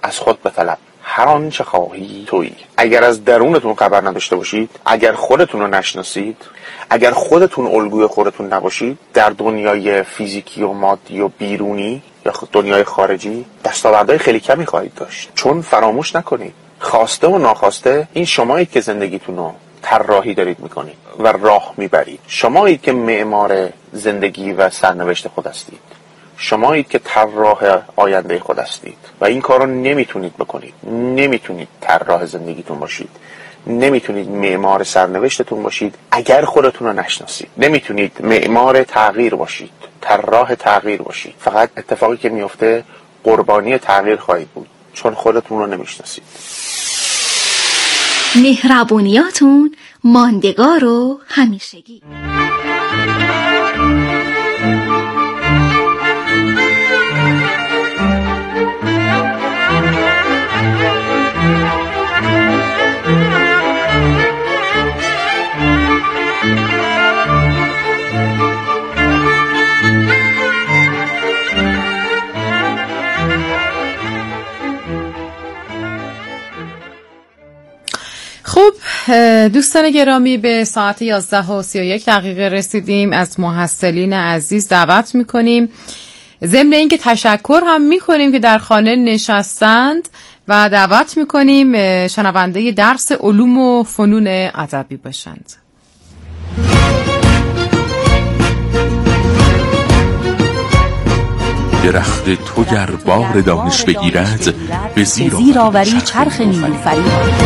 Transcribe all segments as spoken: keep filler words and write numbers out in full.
از خود بطلب، هر آنچه خواهی تویی. اگر از درونتون خبر نداشته باشید، اگر خودتون رو نشناسید، اگر خودتون الگوی خودتون نباشید، در دنیای فیزیکی و مادی و بیرونی یا دنیای خارجی دستاوردهای خیلی کمی خواهید داشت. چون فراموش نکنید خواسته و ناخواسته این شمایید که زندگیتون رو طراحی دارید میکنید و راه میبرید. شمایید که معمار زندگی و سرنوشت خود هستید. شمایید که طراح آینده خود هستید و این کار رو نمیتونید بکنید. نمیتونید طراح زندگیتون باشید، نمیتونید معمار سرنوشتتون باشید اگر خودتون رو نشناسید. نمیتونید معمار تغییر باشید، طراح تغییر باشید. فقط اتفاقی که میفته قربانی تغییر خواهید بود چون خودتون رو نمیشناسید. مهربونیاتون ماندگار و همیشگی. خب دوستان گرامی، به ساعت یازده و سی و یک دقیقه رسیدیم. از محصلین عزیز دعوت میکنیم، ضمن اینکه تشکر هم میکنیم که در خانه نشستند و دعوت میکنیم شنونده درس علوم و فنون ادبی باشند. درخت تو گر بار دانش بگیرد، به زیر آوری چرخ نیلوفری.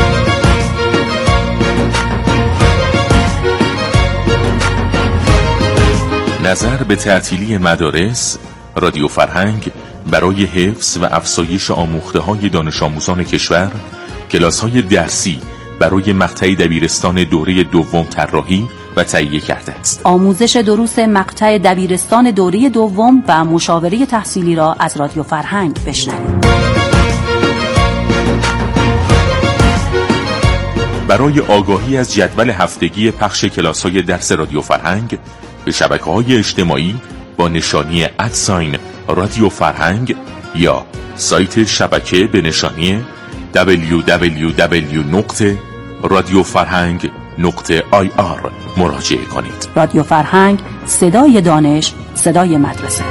نظر به تعطیلی مدارس، رادیو فرهنگ برای حفظ و افزایش آموخته‌های دانش آموزان کشور، کلاس‌های درسی برای مقطع دبیرستان دوره دوم طراحی و تهیه کرده است. آموزش دروس مقطع دبیرستان دوره دوم و مشاوره تحصیلی را از رادیو فرهنگ بشنوید. برای آگاهی از جدول هفتگی پخش کلاس‌های درس رادیو فرهنگ به شبکه‌های اجتماعی با نشانی ادساین رادیو فرهنگ یا سایت شبکه به نشانی دبلیو دبلیو دبلیو دات رادیو فرهنگ دات آی آر مراجعه کنید. رادیو فرهنگ، صدای دانش، صدای مدرسه.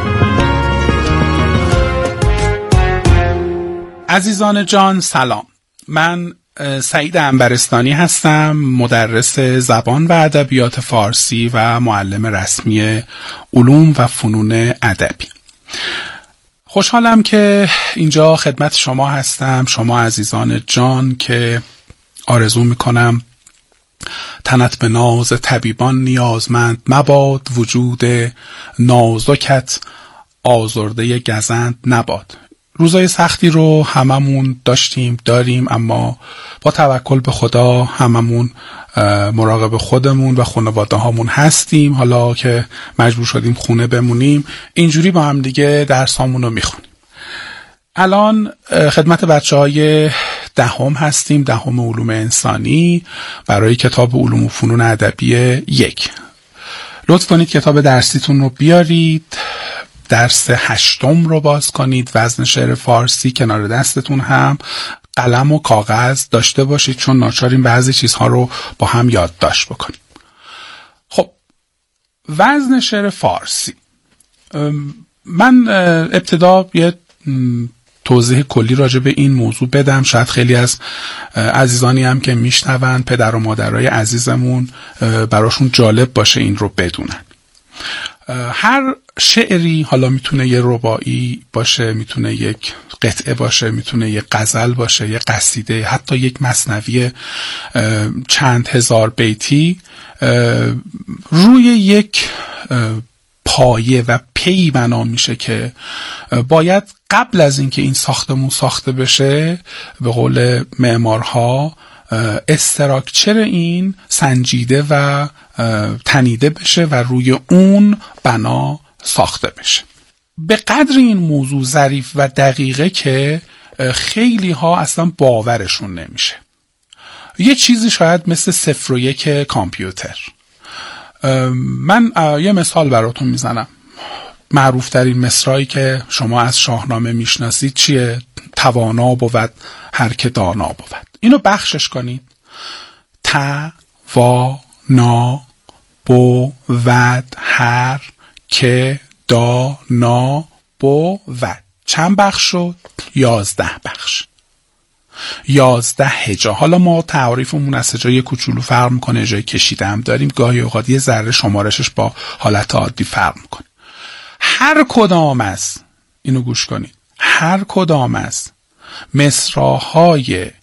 عزیزان جان سلام، من سعید عنبرستانی هستم، مدرس زبان و ادبیات فارسی و معلم رسمی علوم و فنون ادبی. خوشحالم که اینجا خدمت شما هستم، شما عزیزان جان که آرزو میکنم تنت به ناز طبیبان نیازمند مباد، وجود نازکت آزرده گزند نباد. روزای سختی رو هممون داشتیم داریم، اما با توکل به خدا هممون مراقب خودمون و خانواده هامون هستیم. حالا که مجبور شدیم خونه بمونیم، اینجوری با هم دیگه درسامون رو میخونیم. الان خدمت بچه های دهم هستیم، دهم علوم انسانی، برای کتاب علوم و فنون ادبی یک. لطف کنید کتاب درسیتون رو بیارید، درس هشتم رو باز کنید، وزن شعر فارسی. کنار دستتون هم قلم و کاغذ داشته باشید، چون ناچاریم بعضی چیزها رو با هم یادداشت بکنیم. خب، وزن شعر فارسی. من ابتدا یه توضیح کلی راجع به این موضوع بدم. شاید خیلی از عزیزانی هم که میشنون، پدر و مادرای عزیزمون، براشون جالب باشه این رو بدونن. هر شعری، حالا میتونه یه رباعی باشه، میتونه یک قطعه باشه، میتونه یک غزل باشه، یک قصیده، حتی یک مثنوی چند هزار بیتی، روی یک پایه و پی بنا میشه که باید قبل از اینکه این ساختمون ساخته بشه، به قول معمارها، استراکچر این سنجیده و تنیده بشه و روی اون بنا ساخته بشه. به قدر این موضوع ظریف و دقیقه که خیلی ها اصلا باورشون نمیشه. یه چیزی شاید مثل صفر و یک کامپیوتر. من یه مثال براتون میزنم. معروف ترین مصرعی که شما از شاهنامه میشناسید چیه؟ توانا بود هر که دانا بود. اینو بخشش کنید. توانا بود هر که دانا بود. چند بخش شد؟ یازده بخش، یازده هجا. حالا ما تعریفمون از هجا یه کوچولو فرق میکنه، هجای کشیده هم داریم، گاهی اوقات یه ذره شمارشش با حالت عادی فرق میکنه. هر کدام از، اینو گوش کنید، هر کدام از مصراهای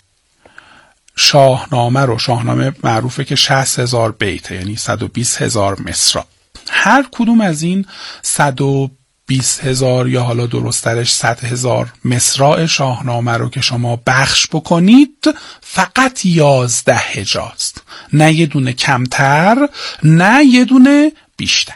شاهنامه رو، شاهنامه معروفه که شصت هزار بیته، یعنی صد و بیست هزار مصرع، هر کدوم از این صد و بیست هزار یا حالا درسترش صد هزار مصرع شاهنامه رو که شما بخش بکنید فقط یازده هجاست، نه یه دونه کمتر نه یه دونه بیشتر.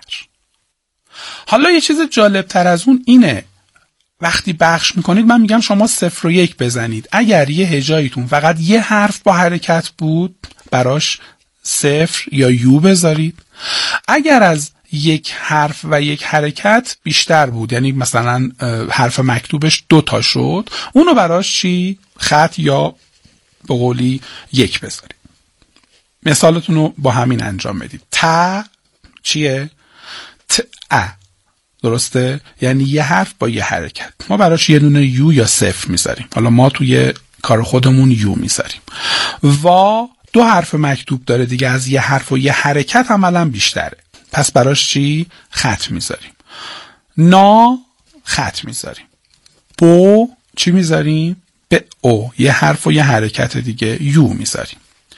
حالا یه چیز جالب تر از اون اینه، وقتی بخش میکنید من میگم شما صفر و یک بزنید، اگر یه هجایتون فقط یه حرف با حرکت بود براش صفر یا یو بذارید، اگر از یک حرف و یک حرکت بیشتر بود، یعنی مثلا حرف مکتوبش دو تا شد، اونو براش چی؟ خط یا به قولی یک بذارید. مثالتون رو با همین انجام بدید. ت چیه؟ ت ا، درسته؟ یعنی یه حرف با یه حرکت. ما براش یه دونه یو یا صفر میذاریم. حالا ما توی کار خودمون یو میذاریم. وا دو حرف مکتوب داره دیگه، از یه حرف و یه حرکت عملا بیشتره، پس براش چی؟ خط میذاریم. نا خط میذاریم. بو چی میذاریم؟ به او، یه حرف و یه حرکت دیگه، یو میذاریم.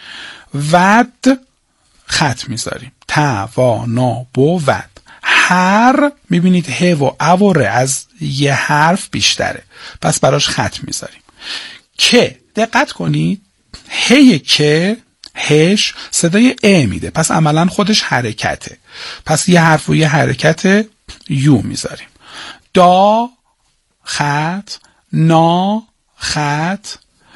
ود خط میذاریم. تا وا نا بو ود. هر میبینید ه و ا و ر از یه حرف بیشتره، پس براش خط میذاریم. که دقت کنید، هی که هش صدای ا میده، پس عملا خودش حرکته، پس یه حرف و یه حرکت یو میذاریم. دا خط، نا خط،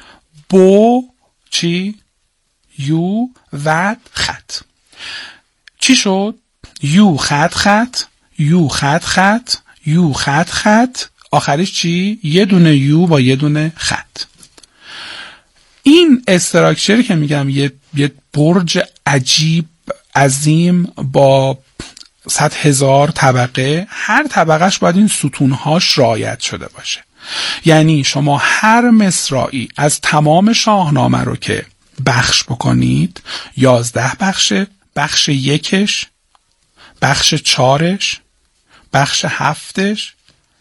بو چی؟ یو، ود خط. چی شد؟ یو خط خط، یو خط خط، یو خط خط، آخرش چی؟ یه دونه یو با یه دونه خط. این استراکچری که میگم یه یه برج عجیب عظیم با صد هزار طبقه، هر طبقهش باید این ستونهاش رعایت شده باشه. یعنی شما هر مصرعی از تمام شاهنامه رو که بخش بکنید، یازده بخشه، بخش یکش، بخش چارش، بخش هفتش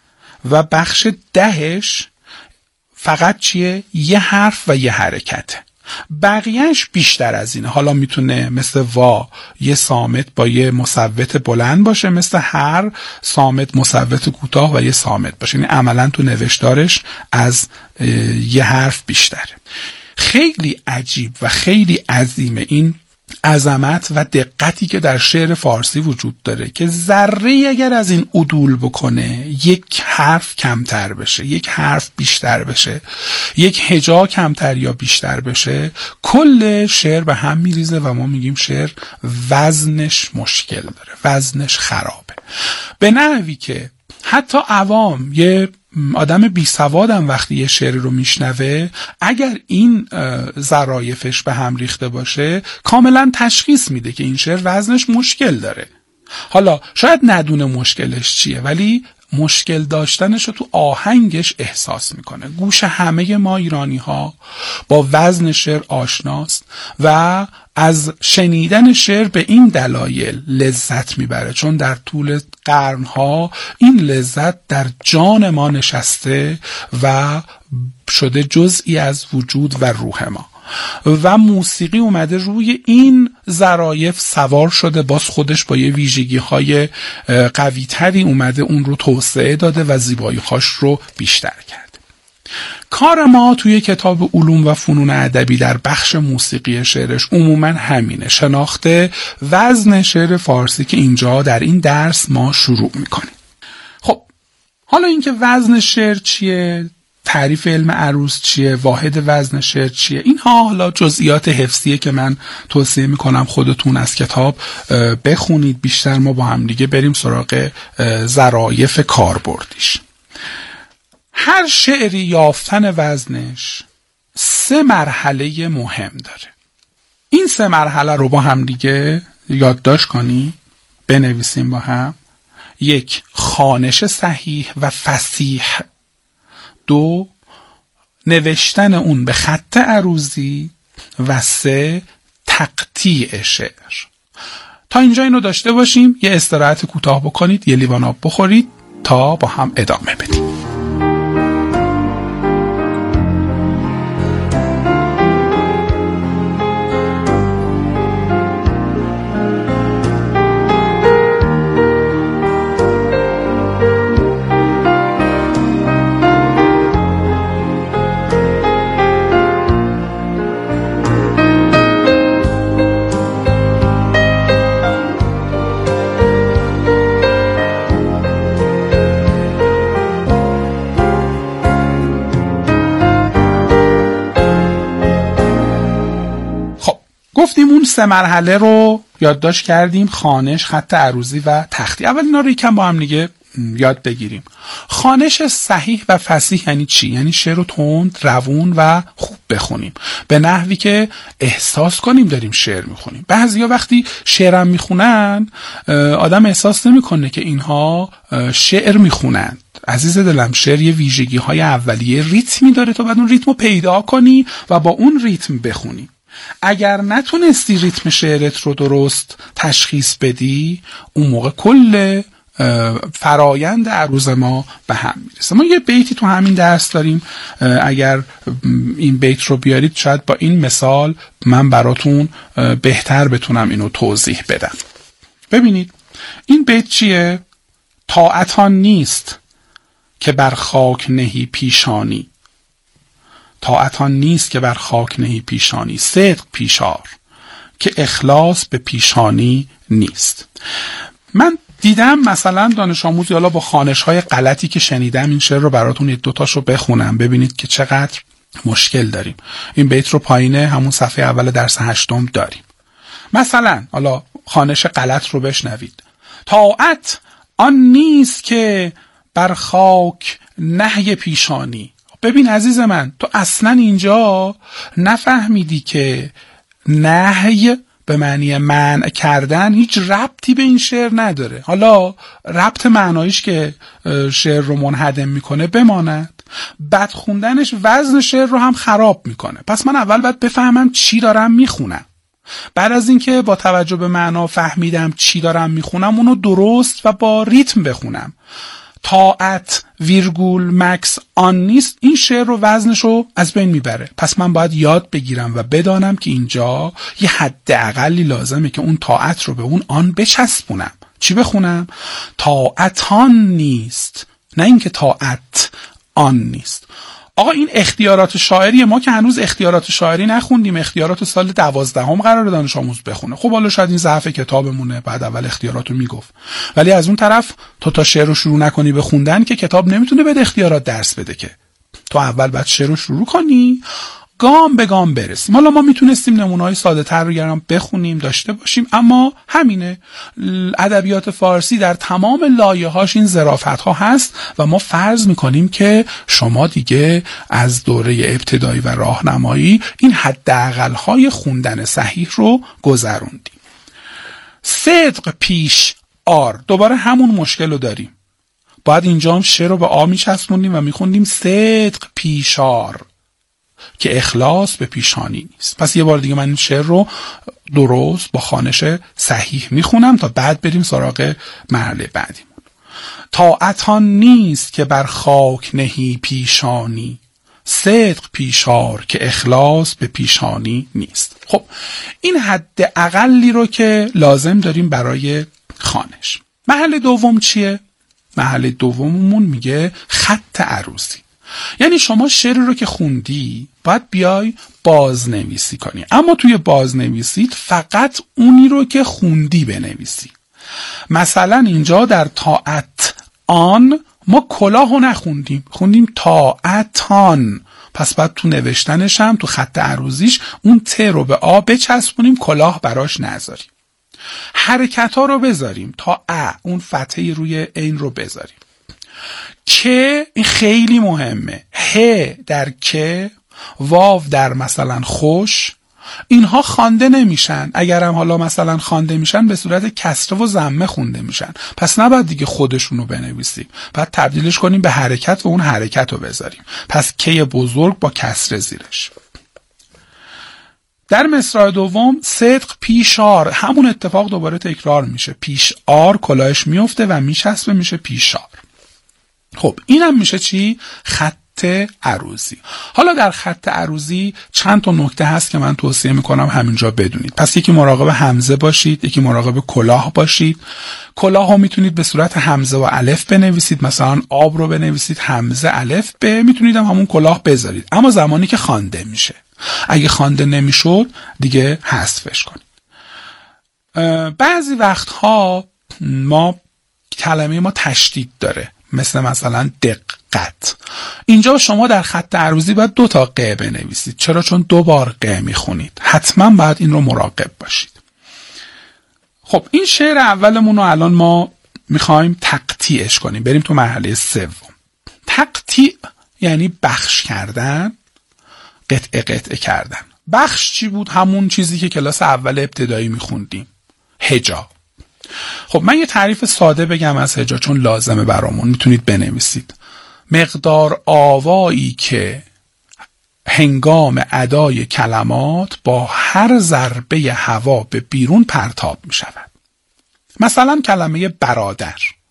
و بخش دهش فقط چیه؟ یه حرف و یه حرکته. بقیهش بیشتر از اینه. حالا میتونه مثل وا یه صامت با یه مصوت بلند باشه، مثل هر صامت مصوت کوتاه و یه صامت باشه، یعنی عملا تو نوشتارش از یه حرف بیشتره. خیلی عجیب و خیلی عظیمه این عظمت و دقتی که در شعر فارسی وجود داره که ذره اگر از این عدول بکنه، یک حرف کمتر بشه، یک حرف بیشتر بشه، یک هجا کمتر یا بیشتر بشه، کل شعر به هم میریزه و ما میگیم شعر وزنش مشکل داره، وزنش خرابه. به نحوی که حتی عوام، یه آدم بی سوادم وقتی یه شعر رو میشنوه، اگر این ظرافش به هم ریخته باشه کاملا تشخیص میده که این شعر وزنش مشکل داره. حالا شاید ندونه مشکلش چیه، ولی مشکل داشتنش رو تو آهنگش احساس میکنه. گوش همه ما ایرانی ها با وزن شعر آشناست و از شنیدن شعر به این دلایل لذت میبره، چون در طول قرنها این لذت در جان ما نشسته و شده جزئی از وجود و روح ما و موسیقی اومده روی این ظرایف سوار شده، باز خودش با یه ویژگی های قوی تری اومده اون رو توسعه داده و زیبایی هاش رو بیشتر کرده. کار ما توی کتاب علوم و فنون ادبی در بخش موسیقی شعرش عموما همینه، شناخته وزن شعر فارسی که اینجا در این درس ما شروع میکنیم. خب حالا اینکه وزن شعر چیه، تعریف علم عروض چیه، واحد وزن شعر چیه، اینها حالا جزئیات حفظیه که من توصیه میکنم خودتون از کتاب بخونید بیشتر، ما با هم دیگه بریم سراغ ظرایف کاربردیش. هر شعری یافتن وزنش سه مرحله مهم داره. این سه مرحله رو با هم دیگه یادداشت کنی، بنویسیم با هم. یک، خوانش صحیح و فصیح. دو، نوشتن اون به خط عروضی. و سه، تقطیع شعر. تا اینجا اینو داشته باشیم، یه استراحت کوتاه بکنید، یه لیوان آب بخورید تا با هم ادامه بدیم. گفتیم اون سه مرحله رو یادداشت کردیم: خوانش، خط عروضی و تخطیع. اول اینا رو یکم با هم دیگه یاد بگیریم. خوانش صحیح و فصیح یعنی چی؟ یعنی شعر رو تند، روون و خوب بخونیم، به نحوی که احساس کنیم داریم شعر میخونیم. بعضیا وقتی شعرم میخونن آدم احساس نمیکنه که اینها شعر میخونن. عزیز دلم، شعر یه ویژگی های اولیه ریتمی داره، تو باید اون ریتم رو پیدا کنی و با اون ریتم بخونی. اگر نتونستی ریتم شعرت رو درست تشخیص بدی، اون موقع کل فرایند عروض ما به هم میرسه. ما یه بیتی تو همین درس داریم، اگر این بیت رو بیارید شاید با این مثال من براتون بهتر بتونم اینو توضیح بدم. ببینید این بیت چیه؟ طاعتان نیست که بر خاک نهی پیشانی، طاعتان نیست که بر خاک نهی پیشانی، صدق پیشار که اخلاص به پیشانی نیست. من دیدم مثلا دانش آموزی حالا با خوانش های غلطی که شنیدم این شعر رو براتون یک دوتاش رو بخونم، ببینید که چقدر مشکل داریم. این بیت رو پایین همون صفحه اول درس هشتم داریم. مثلا حالا خوانش غلط رو بشنوید: طاعت آن نیست که بر خاک نهی پیشانی. ببین عزیز من، تو اصلا اینجا نفهمیدی که نهی به معنی منع کردن هیچ ربطی به این شعر نداره. حالا ربط معنایش که شعر رو منهدم میکنه بماند، بد خوندنش وزن شعر رو هم خراب میکنه. پس من اول باید بفهمم چی دارم میخونم. بعد از اینکه با توجه به معنا فهمیدم چی دارم میخونم، اونو درست و با ریتم بخونم. طاعت ویرگول مکس آن نیست، این شعر رو وزنش رو از بین میبره. پس من باید یاد بگیرم و بدانم که اینجا یه حد اقلی لازمه که اون طاعت رو به اون آن بچسبونم. چی بخونم؟ طاعتان نیست، نه اینکه طاعت آن نیست. آقا این اختیارات شاعری، ما که هنوز اختیارات شاعری نخوندیم، اختیارات سال دوازدهم قراره دانش آموز بخونه. خب حالا شاید این ضعف کتابمونه، بعد اول اختیاراتو میگفت. ولی از اون طرف تو تا شعر رو شروع نکنی به خوندن که کتاب نمیتونه بده اختیارات درس بده، که تو اول باید شعر رو شروع کنی، گام به گام برسیم. حالا ما میتونستیم نمونه‌های ساده تر رو گرم بخونیم داشته باشیم، اما همینه، ادبیات فارسی در تمام لایه‌هاش این ظرافت‌ها هست و ما فرض میکنیم که شما دیگه از دوره ابتدایی و راهنمایی این حداقل‌های خوندن صحیح رو گذروندیم. صدق پیش آر، دوباره همون مشکل رو داریم. باید اینجا هم شعر رو به آ میچسبونیم و میخوندیم صدق پیشار که اخلاص به پیشانی نیست. پس یه بار دیگه من این شعر رو درست با خوانش صحیح میخونم تا بعد بریم سراغ مرحله بعدیمون. طاعتان نیست که بر خاک نهی پیشانی، صدق پیشار که اخلاص به پیشانی نیست. خب این حد اقلی رو که لازم داریم برای خوانش. محل دوم چیه؟ محل دوممون میگه خط عروضی. یعنی شما شعر رو که خوندی باید بیای بازنویسی کنی، اما توی بازنویسیت فقط اونی رو که خوندی بنویسی. مثلا اینجا در طاعت آن ما کلاه رو نخوندیم، خوندیم طاعتان. پس باید تو نوشتنش هم تو خط عروضیش اون ت رو به آ بچسبونیم، کلاه براش نذاریم. حرکت ها رو بذاریم تا ا، اون فتحه روی این رو بذاریم. که این خیلی مهمه. ه در که، واو در مثلا خوش، اینها خوانده نمیشن. اگرم حالا مثلا خوانده میشن به صورت کسره و ضمه خونده میشن، پس نباید دیگه خودشونو بنویسیم، بعد تبدیلش کنیم به حرکت و اون حرکت رو بذاریم. پس که بزرگ با کسره زیرش. در مصرع دوم صدق پیشار، همون اتفاق دوباره تکرار میشه. پیش آر کلاهش میفته و میچسبه میشه پیشار. خب اینم میشه چی؟ خط عروضی. حالا در خط عروضی چند تا نکته هست که من توصیه میکنم همینجا بدونید. پس یکی مراقب همزه باشید، یکی مراقب کلاه باشید. کلاه رو میتونید به صورت همزه و الف بنویسید، مثلا آب رو بنویسید همزه الف ب، میتونید هم همون کلاه بذارید، اما زمانی که خوانده میشه. اگه خوانده نمیشد دیگه حذفش کنید. بعضی وقتها ما کلمه ما تشدید داره، مثل مثلا دقت. اینجا شما در خط عروضی باید دو تا ق بنویسید. چرا؟ چون دو بار ق میخونید. حتما باید این رو مراقب باشید. خب این شعر اولمون رو الان ما میخوایم تقطیعش کنیم. بریم تو مرحله سوم. تقطیع یعنی بخش کردن، قطعه قطعه کردن. بخش چی بود؟ همون چیزی که کلاس اول ابتدایی میخوندیم، هجا. خب من یه تعریف ساده بگم از هجا چون لازمه برامون، میتونید بنویسید. مقدار آوایی که هنگام ادای کلمات با هر ضربه هوا به بیرون پرتاب می شود. مثلا کلمه برادر،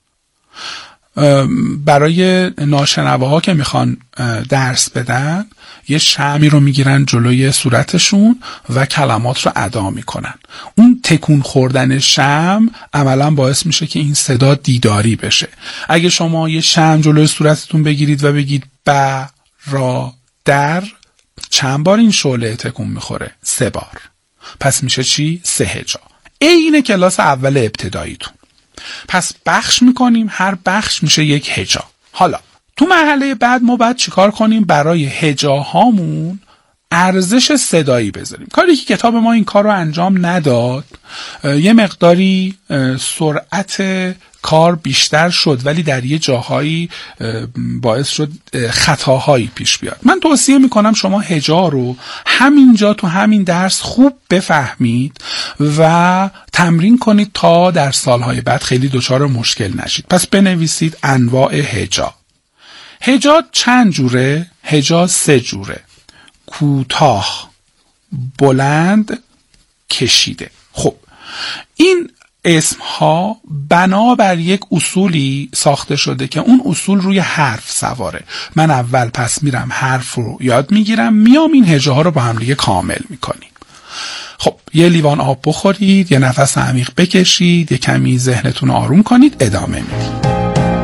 برای ناشنواها که میخوان درس بدن یه شمعی رو میگیرن جلوی صورتشون و کلمات رو ادا میکنن. اون تکون خوردن شمع عملا باعث میشه که این صدا دیداری بشه. اگه شما یه شمع جلوی صورتتون بگیرید و بگید ب را در، چند بار این شعله تکون میخوره؟ سه بار. پس میشه چی؟ سه هجا. عین کلاس اول ابتداییتون. پس بخش میکنیم، هر بخش میشه یک هجا. حالا تو مرحله بعد ما باید چیکار کنیم؟ برای هجاهامون ارزش صدایی بذاریم. کاری که کتاب ما این کار رو انجام نداد. یه مقداری سرعت کار بیشتر شد ولی در یه جاهایی باعث شد خطاهایی پیش بیاد. من توصیه میکنم شما هجا رو همینجا تو همین درس خوب بفهمید و تمرین کنید تا در سالهای بعد خیلی دچار مشکل نشید. پس بنویسید انواع هجا. هجا چند جوره؟ هجا سه جوره: کوتاه، بلند، کشیده. خب این اسم ها بنا بر یک اصولی ساخته شده که اون اصول روی حرف سواره. من اول پس میرم حرف رو یاد میگیرم، میام این هجا ها رو با هم دیگه کامل میکنیم. خب یه لیوان آب بخورید، یه نفس عمیق بکشید، یه کمی ذهنتون آروم کنید، ادامه میدید.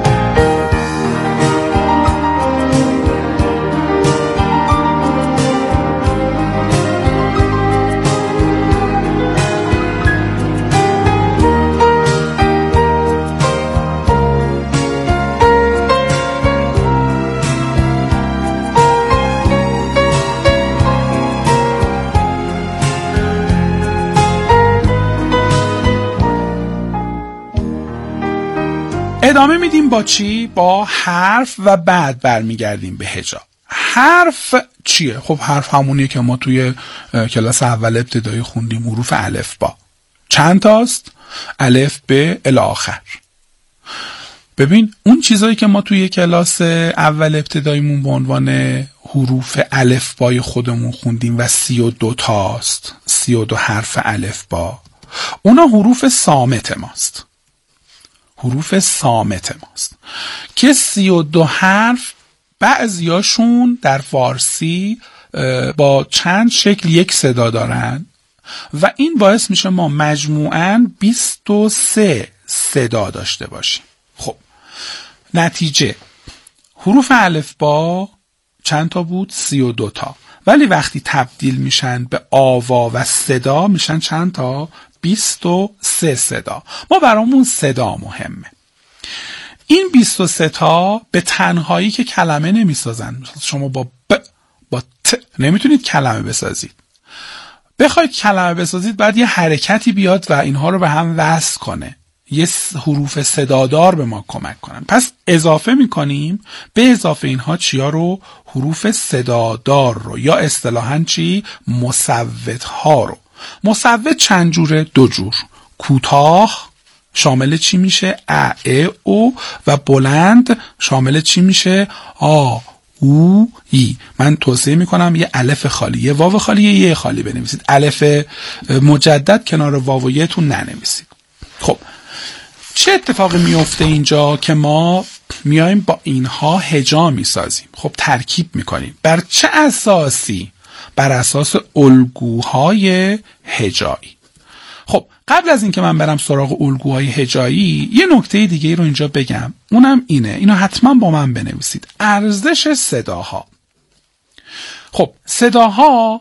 ادامه میدیم با چی؟ با حرف و بعد برمیگردیم به هجا. حرف چیه؟ خب حرف همونیه که ما توی کلاس اول ابتدایی خوندیم، حروف الف با. چند تاست؟ الف ب الی آخر. ببین اون چیزایی که ما توی کلاس اول ابتداییمون به عنوان حروف الف بای خودمون خوندیم و سی و دو تاست، سی و دو حرف الف با، اونا حروف صامت ماست. حروف صامت ماست که سی و دو حرف بعضیاشون در فارسی با چند شکل یک صدا دارن و این باعث میشه ما مجموعاً بیست و سه صدا داشته باشیم. خب نتیجه حروف الف با چند تا بود؟ سی و دو تا. ولی وقتی تبدیل میشن به آوا و صدا میشن چند تا؟ بیست و سه صدا. ما برامون صدا مهمه. این بیست و سه تا به تنهایی که کلمه نمیسازن. شما با ب با ت نمیتونید کلمه بسازید. بخواید کلمه بسازید باید یه حرکتی بیاد و اینها رو به هم وصل کنه. یه حروف صدادار به ما کمک کنن. پس اضافه میکنیم به اضافه اینها چیا رو؟ حروف صدادار رو، یا اصطلاحاً چی؟ مصوت‌ها رو. مصوت چند جوره؟ دو جور. کوتاه شامل چی میشه؟ ا ا او، و بلند شامل چی میشه؟ آ او ای. من توصیه میکنم یه الف خالی، یه واو خالی، یه یه خالی بنویسید. الف مجدد کنار واو و یه تون ننویسید. خب چه اتفاقی میفته اینجا که ما میایم با اینها هجا میسازیم؟ خب ترکیب میکنیم. بر چه اساسی؟ بر اساس الگوهای هجایی. خب قبل از اینکه من برم سراغ الگوهای هجایی، یه نکته دیگه رو اینجا بگم، اونم اینه، اینو حتما با من بنویسید: ارزش صداها. خب صداها،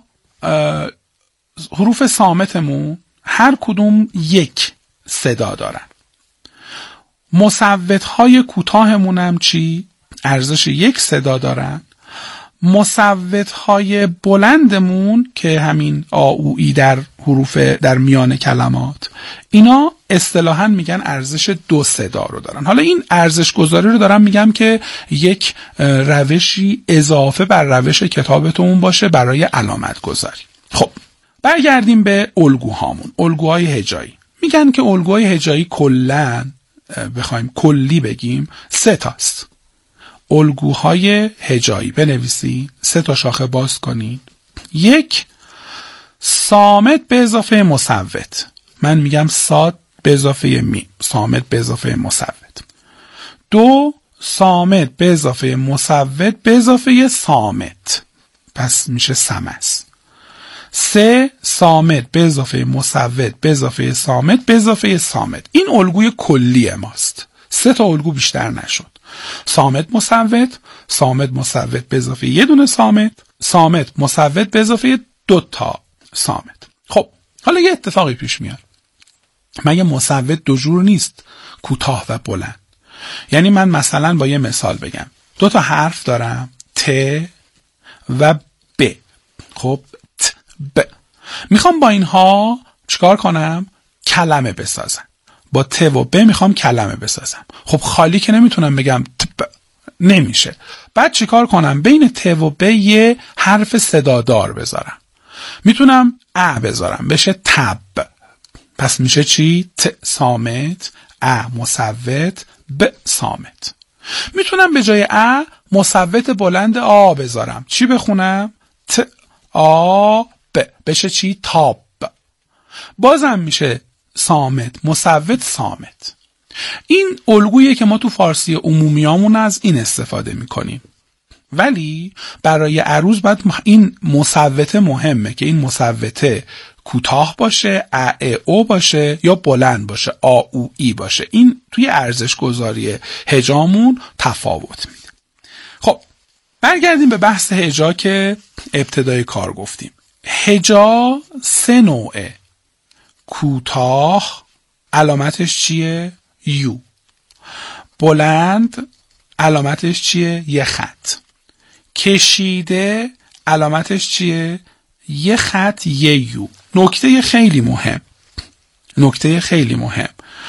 حروف صامتمون هر کدوم یک صدا دارن. مصوت‌های کوتاهمون هم چی؟ ارزش یک صدا دارن. مصوت‌های بلندمون که همین آ او ای در حروف در میان کلمات، اینا اصطلاحاً میگن ارزش دو صدا رو دارن. حالا این ارزش گذاری رو دارم میگم که یک روشی اضافه بر روش کتابتون باشه برای علامت گذاری. خب برگردیم به الگوهامون، الگوهای هجایی. میگن که الگوهای هجایی کلاً، بخوایم کلی بگیم، سه تاست. الگوهای هجایی بنویسید، سه تا شاخه باز کنید. یک، صامت به اضافه مصوت. من میگم صاد به اضافه می، صامت به اضافه مصوت. دو، صامت به اضافه مصوت به اضافه صامت، پس میشه سمس. سه، صامت به اضافه مصوت به اضافه صامت به اضافه صامت. این الگوی کلی ماست. سه تا الگو بیشتر نشد. صامت مصوت، صامت مصوت به اضافه یه دونه صامت، صامت مصوت به اضافه دو تا صامت. خب حالا یه اتفاقی پیش میاد. مگه مصوت دو جور نیست؟ کوتاه و بلند. یعنی من مثلا با یه مثال بگم، دو تا حرف دارم، ت و ب. خب ت ب، میخوام با اینها چیکار کنم؟ کلمه بسازم. با ت و ب میخوام کلمه بسازم. خب خالی که نمیتونم بگم ت ب، نمیشه. بعد چیکار کنم؟ بین ت و ب یه حرف صدادار بذارم. میتونم ا بذارم، بشه تب. پس میشه چی؟ ت صامت، ا مصوت، ب صامت. میتونم به جای ا مصوت بلند آ بذارم. چی بخونم؟ ت آ ب، بشه چی؟ تاب. بازم میشه صامت مصوت صامت. این الگویی که ما تو فارسی عمومیامون از این استفاده میکنیم، ولی برای عروض باید این مصوته مهمه که این مصوته کوتاه باشه، ا ا او باشه، یا بلند باشه، آ او ای باشه. این توی ارزش گذاری هجامون تفاوت میده. خب برگردیم به بحث هجا که ابتدای کار گفتیم. هجا سه نوعه. کوتاه علامتش چیه؟ یو. بلند علامتش چیه؟ یه خط. کشیده علامتش چیه؟ یه خط، یه یو. نکته خیلی مهم، نکته خیلی مهم،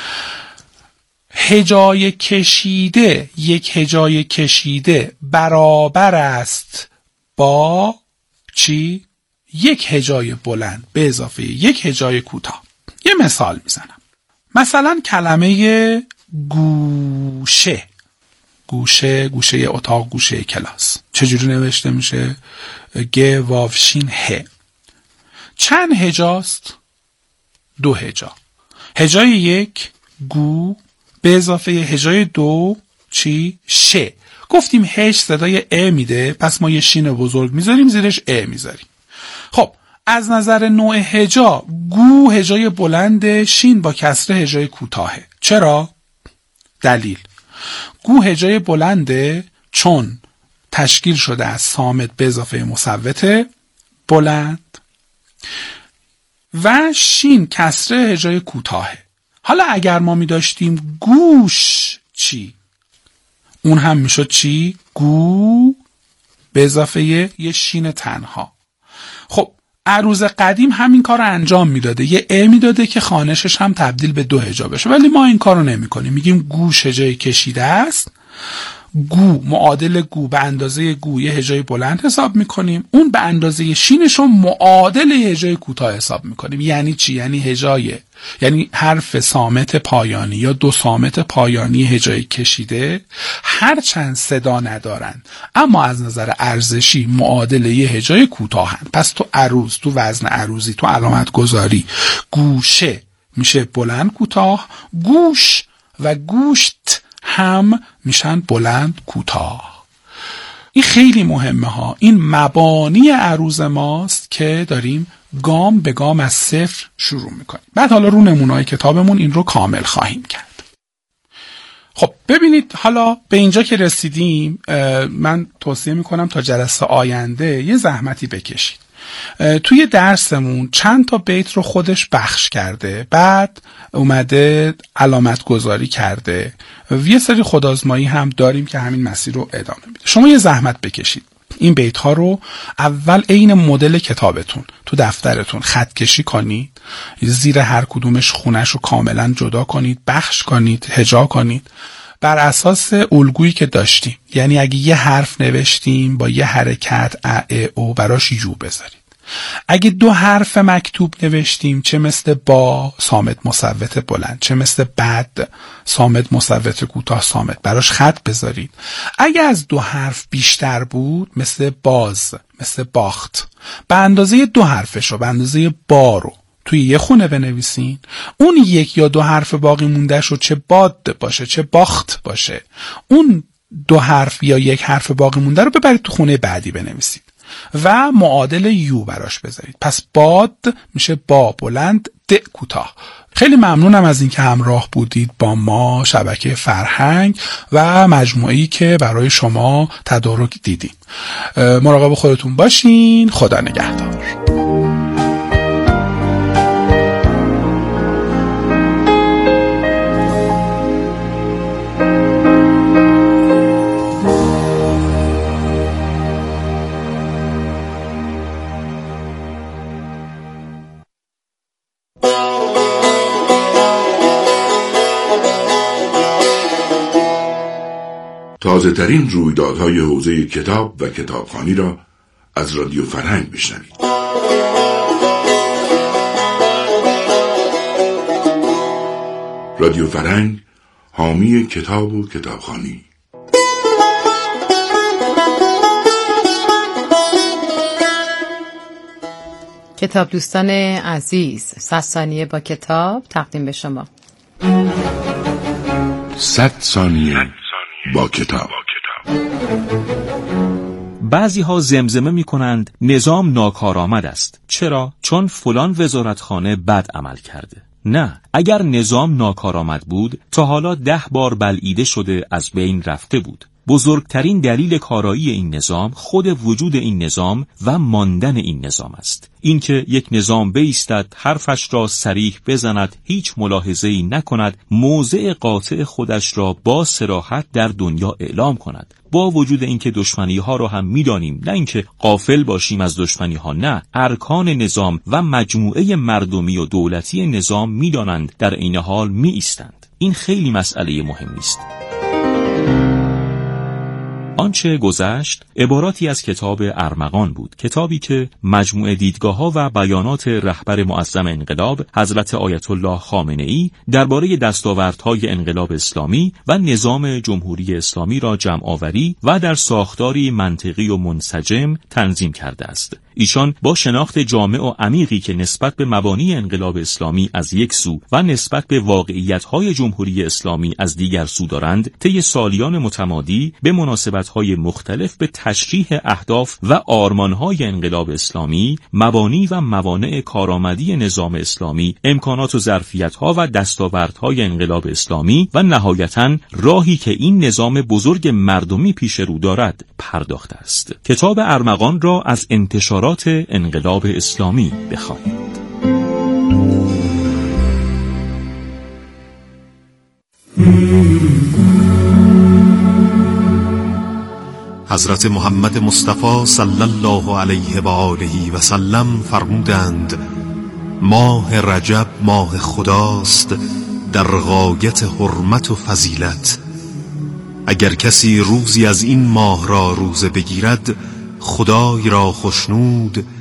هجای کشیده، یک هجای کشیده برابر است با چی؟ یک هجای بلند به اضافه یک هجای کوتاه. یه مثال میزنم. مثلا کلمه گوشه، گوشه، گوشه اتاق، گوشه کلاس، چجوری نوشته میشه؟ گ واو شین ه. چند هجاست؟ دو هجا. هجای یک گو به اضافه هجای دو چی؟ شه. گفتیم هش صدای ا میده، پس ما یه شین بزرگ میذاریم زیرش ا میذاریم. خب از نظر نوع هجا، گو هجای بلند، شین با کسره هجای کوتاهه. چرا؟ دلیل: گو هجای بلنده چون تشکیل شده از صامت به اضافه مصوت بلند، و شین کسره هجای کوتاهه. حالا اگر ما می داشتیم گوش چی؟ اون هم می شد چی؟ گو به اضافه یه شین تنها. خب عروض قدیم همین کار رو انجام میداده، یه ا میداده که خوانشش هم تبدیل به دو هجا بشه، ولی ما این کار رو نمی کنیم. میگیم گوش هجای کشیده است، گو معادل گو به اندازه گو یه هجای بلند حساب میکنیم، اون به اندازه شینش رو معادل هجای کوتاه حساب میکنیم. یعنی چی؟ یعنی هجای یعنی حرف صامت پایانی یا دو صامت پایانی هجای کشیده هر چند صدا ندارن اما از نظر ارزشی معادل یه هجای کوتاهن. پس تو عروض، تو وزن عروضی، تو علامت گذاری گوشه میشه بلند کوتاه، گوش و گوشت هم میشن بلند کوتاه. این خیلی مهمه ها. این مبانی عروض ماست که داریم گام به گام از صفر شروع میکنیم. بعد حالا رو نمونه‌های کتابمون این رو کامل خواهیم کرد. خب ببینید حالا به اینجا که رسیدیم، من توصیه میکنم تا جلسه آینده یه زحمتی بکشید. توی درسمون چند تا بیت رو خودش بخش کرده، بعد اومده علامت گذاری کرده. یه سری خودآزمایی هم داریم که همین مسیر رو ادامه میده. شما یه زحمت بکشید، این بیت ها رو اول عین مدل کتابتون تو دفترتون خط کشی کنید، زیر هر کدومش خونش رو کاملا جدا کنید، بخش کنید، هجا کنید بر اساس الگویی که داشتیم. یعنی اگه یه حرف نوشتیم با یه حرکت ا ا او براش یو بذارید. اگه دو حرف مکتوب نوشتیم، چه مثل با صامت مصوت بلند، چه مثل بد صامت مصوت کوتاه صامت، براش خط بذارید. اگه از دو حرف بیشتر بود، مثل باز، مثل باخت، به اندازه دو حرفش رو، به اندازه با رو توی یه خونه بنویسین. اون یک یا دو حرف باقی مونده شو، چه باد باشه چه باخت باشه، اون دو حرف یا یک حرف باقی مونده رو ببرید تو خونه بعدی بنویسید و معادل یو براش بذارید. پس باد میشه با بلند، د کوتاه. خیلی ممنونم از اینکه همراه بودید با ما، شبکه فرهنگ و مجموعه‌ای که برای شما تدارک دیدیم. مراقب خودتون باشین. خدا نگهدار. تازه ترین رویدادهای حوزه کتاب و کتابخوانی را از رادیو فرهنگ بشنوید. رادیو فرهنگ، حامی کتاب و کتابخوانی. کتاب دوستان عزیز، صد ثانیه با کتاب تقدیم به شما. صد ثانیه با کتاب. بعضی ها زمزمه می کنند نظام ناکارآمد است. چرا؟ چون فلان وزارتخانه بد عمل کرده. نه، اگر نظام ناکارآمد بود تا حالا ده بار بلعیده شده از بین رفته بود. بزرگترین دلیل کارایی این نظام خود وجود این نظام و ماندن این نظام است. اینکه یک نظام بایستد، حرفش را صریح بزند، هیچ ملاحظه‌ای نکند، موضع قاطع خودش را با صراحت در دنیا اعلام کند. با وجود اینکه دشمنی‌ها را هم می‌دانیم، نه اینکه غافل باشیم از دشمنی‌ها، نه، ارکان نظام و مجموعه مردمی و دولتی نظام می‌دانند، در عین حال می‌ایستند. این خیلی مسئله مهمی است. آنچه گذشت عباراتی از کتاب ارمغان بود، کتابی که مجموعه دیدگاه‌ها و بیانات رهبر معظم انقلاب حضرت آیت الله خامنه‌ای درباره دستاوردهای انقلاب اسلامی و نظام جمهوری اسلامی را جمع‌آوری و در ساختاری منطقی و منسجم تنظیم کرده است. ایشان با شناخت جامع و عمیقی که نسبت به مبانی انقلاب اسلامی از یک سو و نسبت به واقعیت‌های جمهوری اسلامی از دیگر سو دارند، طی سالیان متمادی به مناسبت‌های مختلف به تشریح اهداف و آرمان‌های انقلاب اسلامی، مبانی و موانع کارآمدی نظام اسلامی، امکانات و ظرفیت‌ها و دستاوردهای انقلاب اسلامی و نهایتاً راهی که این نظام بزرگ مردمی پیش رو دارد پرداخته است. کتاب ارمغان را از انتشار انقلاب اسلامی بخواهید. حضرت محمد مصطفی صلی الله علیه و آله و سلم فرمودند: ماه رجب ماه خداست در غایت حرمت و فضیلت. اگر کسی روزی از این ماه را روزه بگیرد، خدای را خشنود